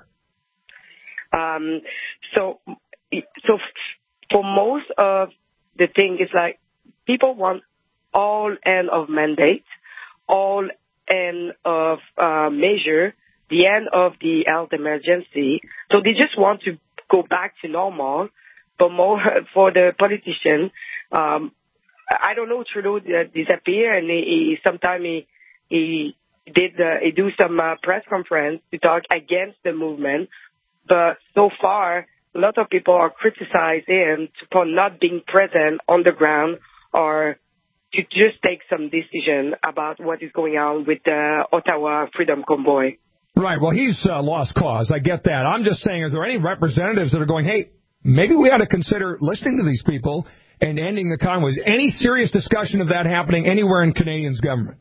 Um, so, so for most of the thing, it's like people want all end of mandate, all end of uh, measure, the end of the health emergency. So they just want to go back to normal. But more for the politician, um, I don't know, Trudeau disappeared, and he, he sometimes he he did uh, he do some uh, press conference to talk against the movement. But so far, a lot of people are criticizing him for not being present on the ground or to just take some decision about what is going on with the Ottawa Freedom Convoy. Right. Well, he's uh, lost cause. I get that. I'm just saying, is there any representatives that are going, hey, maybe we ought to consider listening to these people and ending the convoys? Any serious discussion of that happening anywhere in Canadians' government?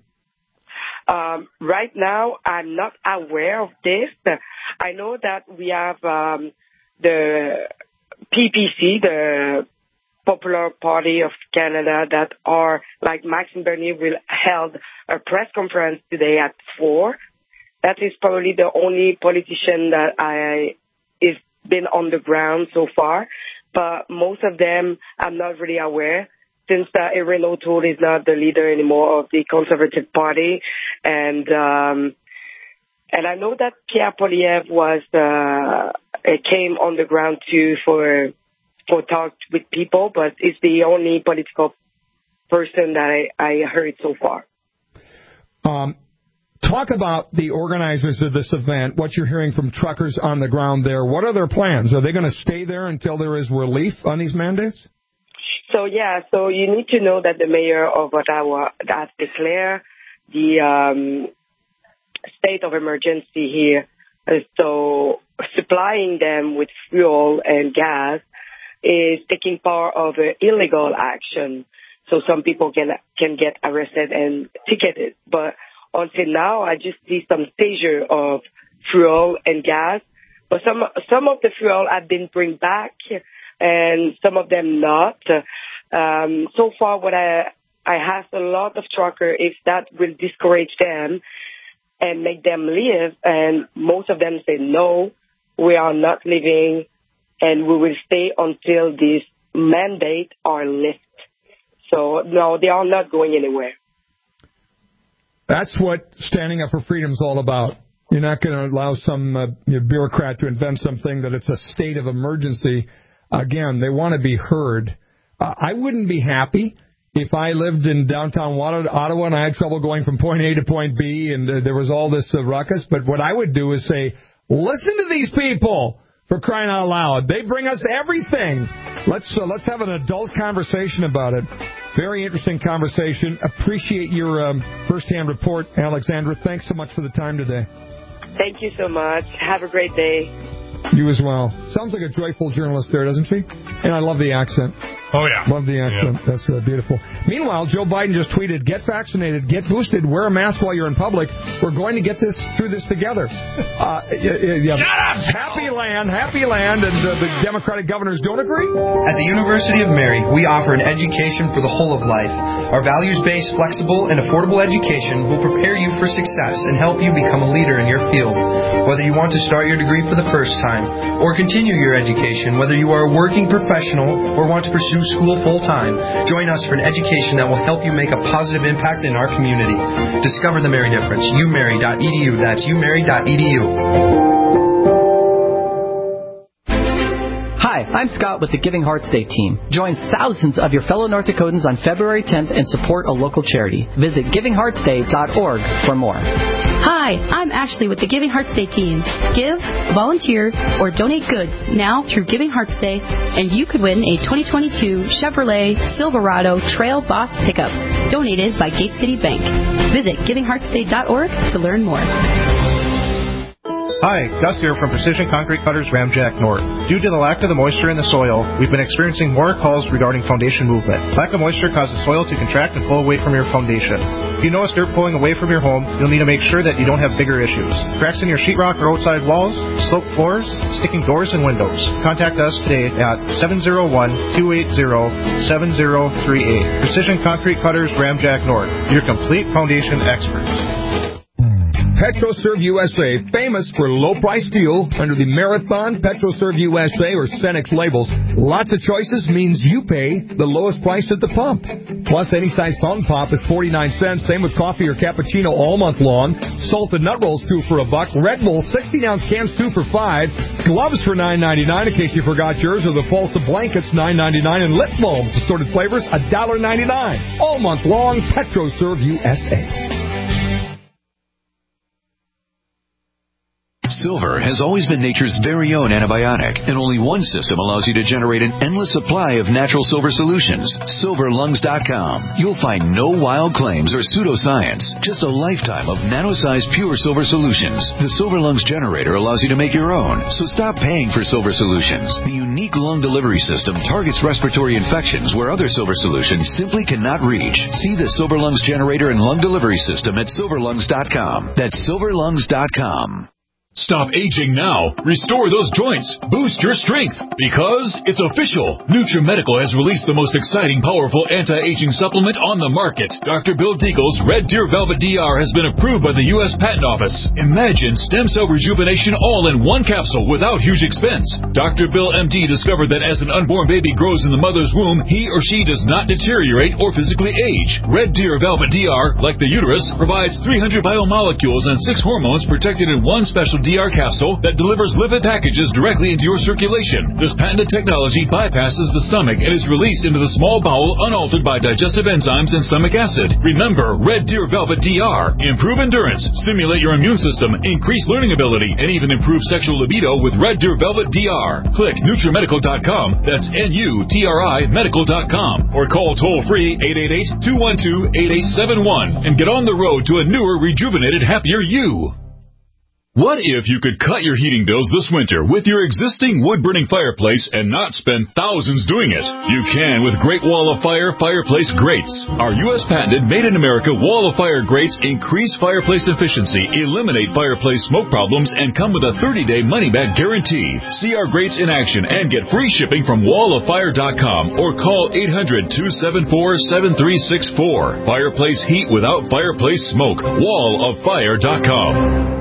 Um, right now, I'm not aware of this. I know that we have um, the P P C, the Popular Party of Canada, that are, like Maxime Bernier will held a press conference today at four. That is probably the only politician that I is been on the ground so far. But most of them, I'm not really aware. Since uh, Erin O'Toole is not the leader anymore of the Conservative Party, and um, and I know that Pierre Poilievre was uh, came on the ground too for for talk with people, but it's the only political person that I, I heard so far. Um, talk about the organizers of this event. What you're hearing from truckers on the ground there. What are their plans? Are they going to stay there until there is relief on these mandates? So, yeah, so you need to know that the mayor of Ottawa has declared the um, state of emergency here. Uh, so supplying them with fuel and gas is taking part of an illegal action. So some people can can get arrested and ticketed. But until now, I just see some seizure of fuel and gas. But some some of the fuel have been bring back, and some of them not. Um, so far, what I I asked a lot of truckers if that will discourage them and make them leave, and most of them say no, we are not leaving, and we will stay until this mandate are lifted. So no, they are not going anywhere. That's what Standing Up for Freedom is all about. You're not going to allow some uh, bureaucrat to invent something that it's a state of emergency. Again, they want to be heard. Uh, I wouldn't be happy if I lived in downtown Ottawa and I had trouble going from point A to point B and uh, there was all this uh, ruckus. But what I would do is say, listen to these people, for crying out loud. They bring us everything. Let's uh, let's have an adult conversation about it. Very interesting conversation. Appreciate your um, first-hand report, Alexandra. Thanks so much for the time today. Thank you so much. Have a great day. You as well. Sounds like a joyful journalist there, doesn't she? And I love the accent. Oh, yeah. Love the accent. Yeah. That's uh, beautiful. Meanwhile, Joe Biden just tweeted, get vaccinated, get boosted, wear a mask while you're in public. We're going to get this through this together. Uh, yeah, yeah. Shut up! Happy land, happy land, and uh, the Democratic governors don't agree? At the University of Mary, we offer an education for the whole of life. Our values-based, flexible, and affordable education will prepare you for success and help you become a leader in your field. Whether you want to start your degree for the first time or continue your education, whether you are a working professional professional, or want to pursue school full-time, join us for an education that will help you make a positive impact in our community. Discover the Mary difference. u mary dot e d u. That's u mary dot e d u. Hi, I'm Scott with the Giving Hearts Day team. Join thousands of your fellow North Dakotans on February tenth and support a local charity. Visit giving hearts day dot org for more. Hi, I'm Ashley with the Giving Hearts Day team. Give, volunteer, or donate goods now through Giving Hearts Day, and you could win a twenty twenty-two Chevrolet Silverado Trail Boss pickup donated by Gate City Bank. Visit giving hearts day dot org to learn more. Hi, Gus here from Precision Concrete Cutters Ramjack North. Due to the lack of the moisture in the soil, we've been experiencing more calls regarding foundation movement. Lack of moisture causes soil to contract and pull away from your foundation. If you notice dirt pulling away from your home, you'll need to make sure that you don't have bigger issues. Cracks in your sheetrock or outside walls, sloped floors, sticking doors and windows. Contact us today at seven oh one, two eight zero, seven oh three eight. Precision Concrete Cutters Ramjack North, your complete foundation experts. PetroServe U S A, famous for low-price steel under the Marathon, PetroServe U S A, or Cenex labels. Lots of choices means you pay the lowest price at the pump. Plus, any size fountain pop is forty-nine cents. Same with coffee or cappuccino all month long. Salted nut rolls, two for a buck. Red Bull, sixteen-ounce cans, two for five. Gloves for nine ninety-nine, in case you forgot yours, or the Falsa blankets, nine ninety-nine. And lip balms, assorted flavors, one ninety-nine. All month long, PetroServe U S A. Silver has always been nature's very own antibiotic, and only one system allows you to generate an endless supply of natural silver solutions. silver lungs dot com. You'll find no wild claims or pseudoscience, just a lifetime of nano-sized pure silver solutions. The Silver Lungs generator allows you to make your own, so stop paying for silver solutions. The unique lung delivery system targets respiratory infections where other silver solutions simply cannot reach. See the Silver Lungs generator and lung delivery system at silver lungs dot com. That's silver lungs dot com. Stop aging now. Restore those joints. Boost your strength. Because it's official. NutriMedical has released the most exciting, powerful anti-aging supplement on the market. Doctor Bill Deagle's Red Deer Velvet D R has been approved by the U S Patent Office. Imagine stem cell rejuvenation all in one capsule without huge expense. Doctor Bill M D discovered that as an unborn baby grows in the mother's womb, he or she does not deteriorate or physically age. Red Deer Velvet D R, like the uterus, provides three hundred biomolecules and six hormones protected in one special D R capsule that delivers lipid packages directly into your circulation. This patented technology bypasses the stomach and is released into the small bowel unaltered by digestive enzymes and stomach acid. Remember, Red Deer Velvet D R. Improve endurance, stimulate your immune system, increase learning ability, and even improve sexual libido with Red Deer Velvet D R. Click NutriMedical dot com. That's N U T R I medical dot com. Or call toll-free eight eight eight, two one two, eight eight seven one and get on the road to a newer, rejuvenated, happier you. What if you could cut your heating bills this winter with your existing wood-burning fireplace and not spend thousands doing it? You can with Great Wall of Fire fireplace grates. Our U S patented made-in-America Wall of Fire grates increase fireplace efficiency, eliminate fireplace smoke problems, and come with a thirty-day money-back guarantee. See our grates in action and get free shipping from wall of fire dot com or call eight hundred, two seven four, seven three six four. Fireplace heat without fireplace smoke. wall of fire dot com.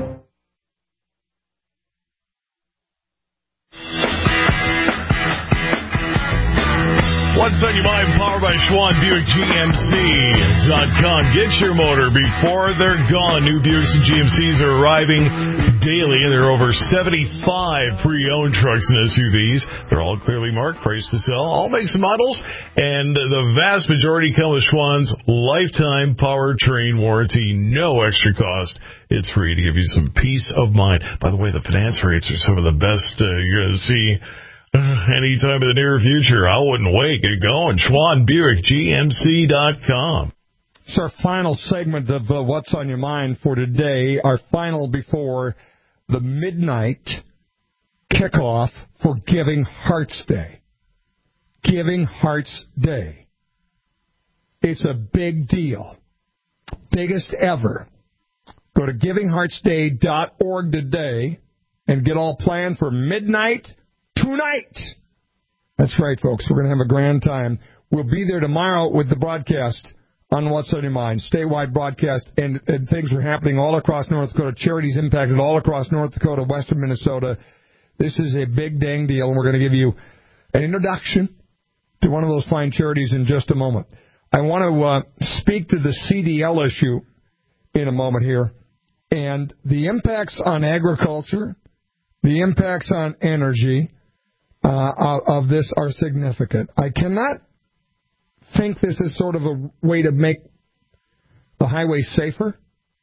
What's on your mind? Powered by Schwann Buick G M C dot com. Get your motor before they're gone. New Buicks and G M Cs are arriving daily, and there are over seventy-five pre-owned trucks and S U Vs. They're all clearly marked, priced to sell, all makes and models, and the vast majority come with Schwann's lifetime powertrain warranty, no extra cost. It's free to give you some peace of mind. By the way, the finance rates are some of the best uh, you're going to see anytime in the near future. I wouldn't wait. Get going. Schwann Buick G M C dot com. It's our final segment of uh, What's on Your Mind for today. Our final before the midnight kickoff for Giving Hearts Day. Giving Hearts Day. It's a big deal. Biggest ever. Go to giving hearts day dot org today and get all planned for midnight tonight. That's right, folks. We're going to have a grand time. We'll be there tomorrow with the broadcast on What's on Your Mind, statewide broadcast, and, and things are happening all across North Dakota. Charities impacted all across North Dakota, western Minnesota. This is a big dang deal, and we're going to give you an introduction to one of those fine charities in just a moment. I want to uh, speak to the C D L issue in a moment here. And the impacts on agriculture, the impacts on energy uh, of this are significant. I cannot think this is sort of a way to make the highway safer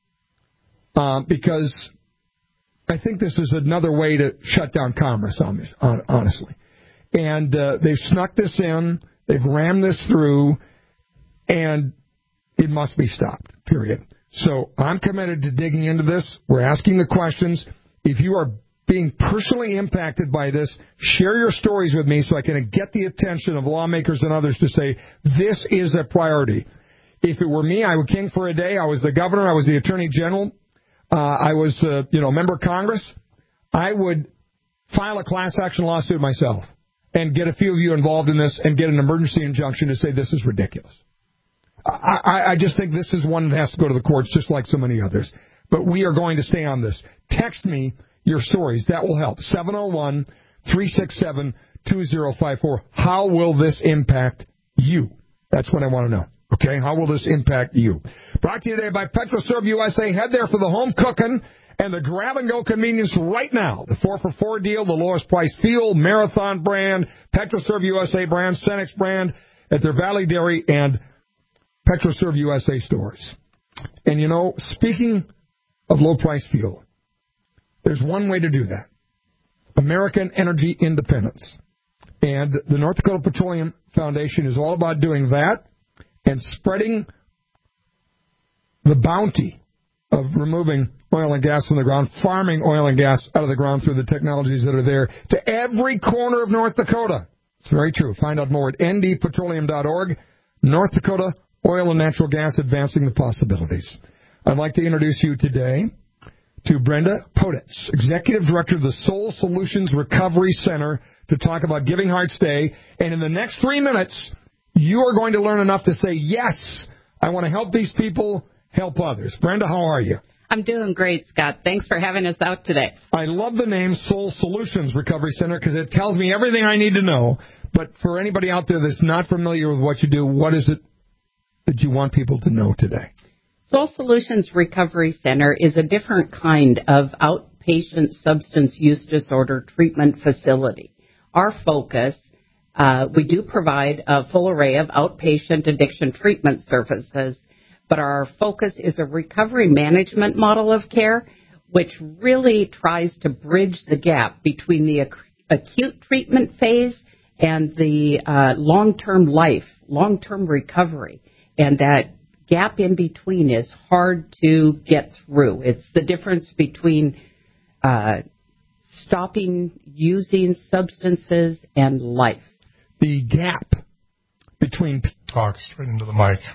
uh, because I think this is another way to shut down commerce, honestly. And uh, they've snuck this in, they've rammed this through, and it must be stopped, period. So I'm committed to digging into this. We're asking the questions. If you are being personally impacted by this, share your stories with me so I can get the attention of lawmakers and others to say, this is a priority. If it were me, I would king for a day. I was the governor. I was the attorney general. Uh, I was, uh, you know, a member of Congress. I would file a class action lawsuit myself and get a few of you involved in this and get an emergency injunction to say this is ridiculous. I, I just think this is one that has to go to the courts just like so many others. But we are going to stay on this. Text me your stories. That will help. seven oh one, three six seven, two oh five four. How will this impact you? That's what I want to know. Okay? How will this impact you? Brought to you today by PetroServe U S A. Head there for the home cooking and the grab-and-go convenience right now. The four for four deal, the lowest price fuel, Marathon brand, PetroServe U S A brand, Cenex brand at their Valley Dairy and PetroServe U S A stores. And, you know, speaking of low-price fuel, there's one way to do that. American energy independence. And the North Dakota Petroleum Foundation is all about doing that and spreading the bounty of removing oil and gas from the ground, farming oil and gas out of the ground through the technologies that are there to every corner of North Dakota. It's very true. Find out more at n d petroleum dot org. North Dakota Oil and Natural Gas, advancing the possibilities. I'd like to introduce you today to Brenda Podetz, Executive Director of the Soul Solutions Recovery Center, to talk about Giving Hearts Day. And in the next three minutes, you are going to learn enough to say, yes, I want to help these people, help others. Brenda, how are you? I'm doing great, Scott. Thanks for having us out today. I love the name Soul Solutions Recovery Center because it tells me everything I need to know. But for anybody out there that's not familiar with what you do, what is it that you want people to know today? Soul Solutions Recovery Center is a different kind of outpatient substance use disorder treatment facility. Our focus, uh, we do provide a full array of outpatient addiction treatment services, but our focus is a recovery management model of care, which really tries to bridge the gap between the ac- acute treatment phase and the uh, long-term life, long-term recovery. And that gap in between is hard to get through. It's the difference between uh, stopping using substances and life. The gap between talk straight into the mic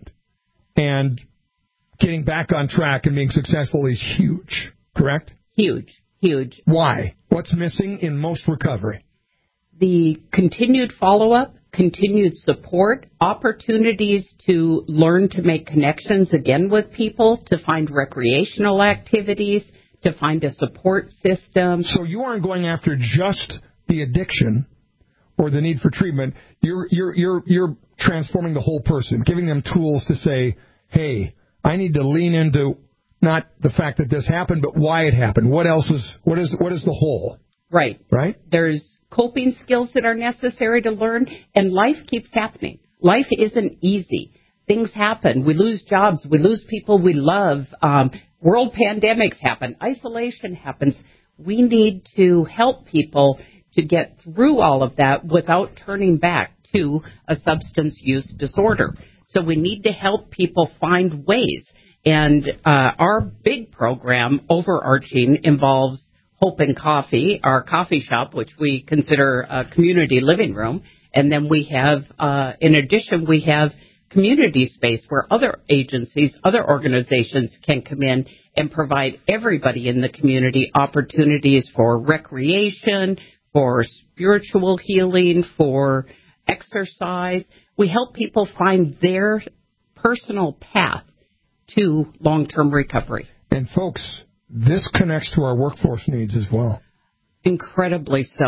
and getting back on track and being successful is huge, correct? Huge, huge. Why? What's missing in most recovery? The continued follow-up, continued support, opportunities to learn to make connections again with people, to find recreational activities, to find a support system. So you aren't going after just the addiction or the need for treatment. You're you're you're you're transforming the whole person, giving them tools to say, hey, I need to lean into not the fact that this happened, but why it happened. What else is what is what is the whole? Right. Right? There's coping skills that are necessary to learn, and life keeps happening. Life isn't easy. Things happen. We lose jobs. We lose people we love. Um, world pandemics happen. Isolation happens. We need to help people to get through all of that without turning back to a substance use disorder. So we need to help people find ways. And uh, our big program, overarching, involves Hope and Coffee, our coffee shop, which we consider a community living room. And then we have, uh, in addition, we have community space where other agencies, other organizations can come in and provide everybody in the community opportunities for recreation, for spiritual healing, for exercise. We help people find their personal path to long-term recovery. And folks, this connects to our workforce needs as well. Incredibly so.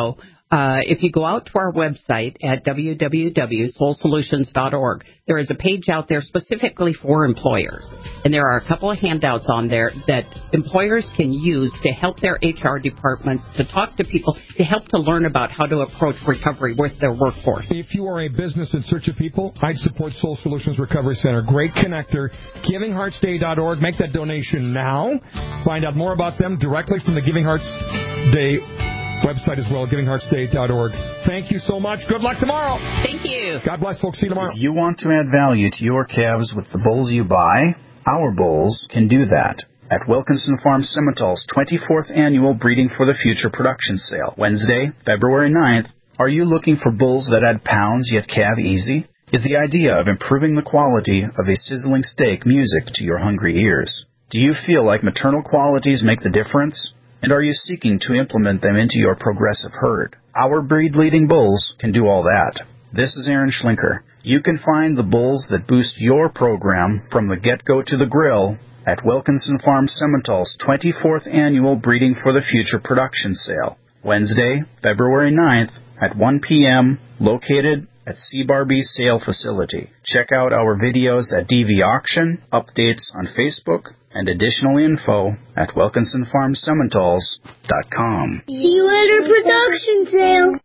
Uh, if you go out to our website at w w w dot soul solutions dot org, there is a page out there specifically for employers. And there are a couple of handouts on there that employers can use to help their H R departments, to talk to people, to help to learn about how to approach recovery with their workforce. If you are a business in search of people, I'd support Soul Solutions Recovery Center. Great connector. giving hearts day dot org. Make that donation now. Find out more about them directly from the Giving Hearts Day website as well, giving hearts day dot org. Thank you so much. Good luck tomorrow. Thank you. God bless, folks. See you tomorrow. If you want to add value to your calves with the bulls you buy, our bulls can do that. At Wilkinson Farm Simmental's twenty-fourth Annual Breeding for the Future Production Sale, Wednesday, February ninth, are you looking for bulls that add pounds yet calve easy? Is the idea of improving the quality of a sizzling steak music to your hungry ears? Do you feel like maternal qualities make the difference? And are you seeking to implement them into your progressive herd? Our breed-leading bulls can do all that. This is Aaron Schlinker. You can find the bulls that boost your program from the get-go to the grill at Wilkinson Farm Simmental's twenty-fourth Annual Breeding for the Future Production Sale, Wednesday, February ninth at one p.m., located at C Barbie Sale Facility. Check out our videos at D V Auction, updates on Facebook, and additional info at wilkinson farm simmentals dot com. See you at our production sale.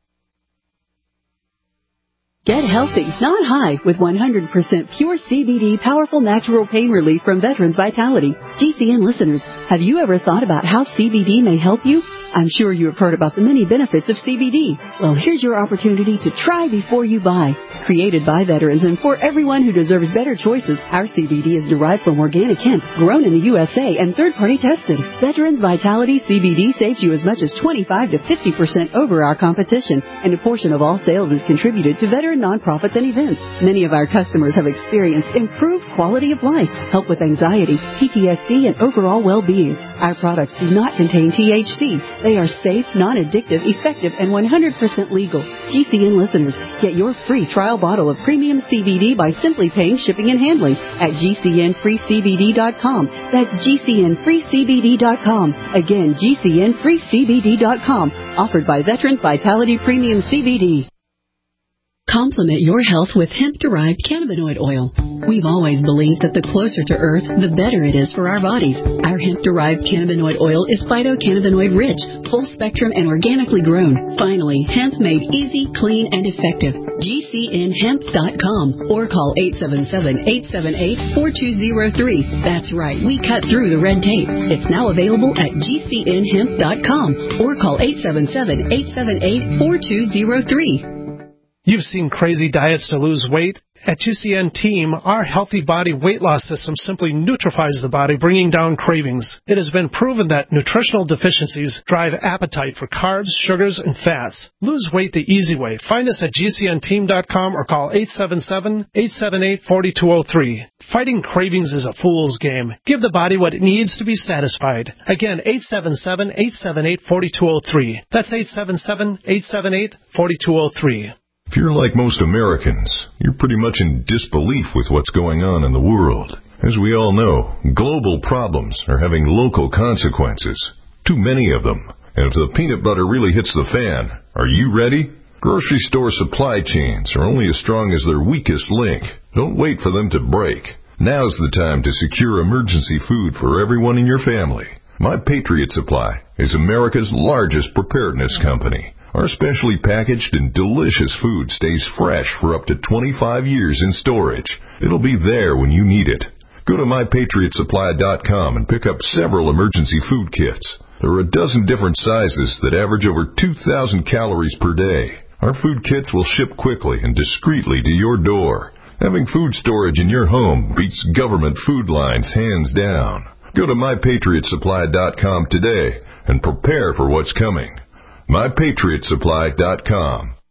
Get healthy, not high, with one hundred percent pure C B D powerful natural pain relief from Veterans Vitality. G C N listeners, have you ever thought about how C B D may help you? I'm sure you have heard about the many benefits of C B D. Well, here's your opportunity to try before you buy. Created by veterans and for everyone who deserves better choices, our C B D is derived from organic hemp, grown in the U S A, and third-party tested. Veterans Vitality C B D saves you as much as twenty-five to fifty percent over our competition, and a portion of all sales is contributed to veteran nonprofits and events. Many of our customers have experienced improved quality of life, help with anxiety, P T S D, and overall well-being. Our products do not contain T H C. They are safe, non-addictive, effective, and one hundred percent legal. G C N listeners, get your free trial bottle of premium C B D by simply paying shipping and handling at G C N free C B D dot com. That's G C N free C B D dot com. Again, G C N free C B D dot com. Offered by Veterans Vitality Premium C B D. Complement your health with hemp-derived cannabinoid oil. We've always believed that the closer to Earth, the better it is for our bodies. Our hemp-derived cannabinoid oil is phytocannabinoid-rich, full-spectrum, and organically grown. Finally, hemp made easy, clean, and effective. G C N hemp dot com or call eight seven seven, eight seven eight, four two zero three. That's right, we cut through the red tape. It's now available at G C N hemp dot com or call eight seven seven, eight seven eight, four two zero three. You've seen crazy diets to lose weight. At G C N Team, our Healthy Body Weight Loss System simply neutralizes the body, bringing down cravings. It has been proven that nutritional deficiencies drive appetite for carbs, sugars, and fats. Lose weight the easy way. Find us at G C N team dot com or call eight seven seven, eight seven eight, four two zero three. Fighting cravings is a fool's game. Give the body what it needs to be satisfied. Again, eight seven seven, eight seven eight, four two zero three. That's eight seven seven, eight seven eight, four two zero three. If you're like most Americans, you're pretty much in disbelief with what's going on in the world. As we all know, global problems are having local consequences. Too many of them. And if the peanut butter really hits the fan, are you ready? Grocery store supply chains are only as strong as their weakest link. Don't wait for them to break. Now's the time to secure emergency food for everyone in your family. My Patriot Supply is America's largest preparedness company. Our specially packaged and delicious food stays fresh for up to twenty-five years in storage. It'll be there when you need it. Go to my patriot supply dot com and pick up several emergency food kits. There are a dozen different sizes that average over two thousand calories per day. Our food kits will ship quickly and discreetly to your door. Having food storage in your home beats government food lines hands down. Go to my patriot supply dot com today and prepare for what's coming. my patriot supply dot com.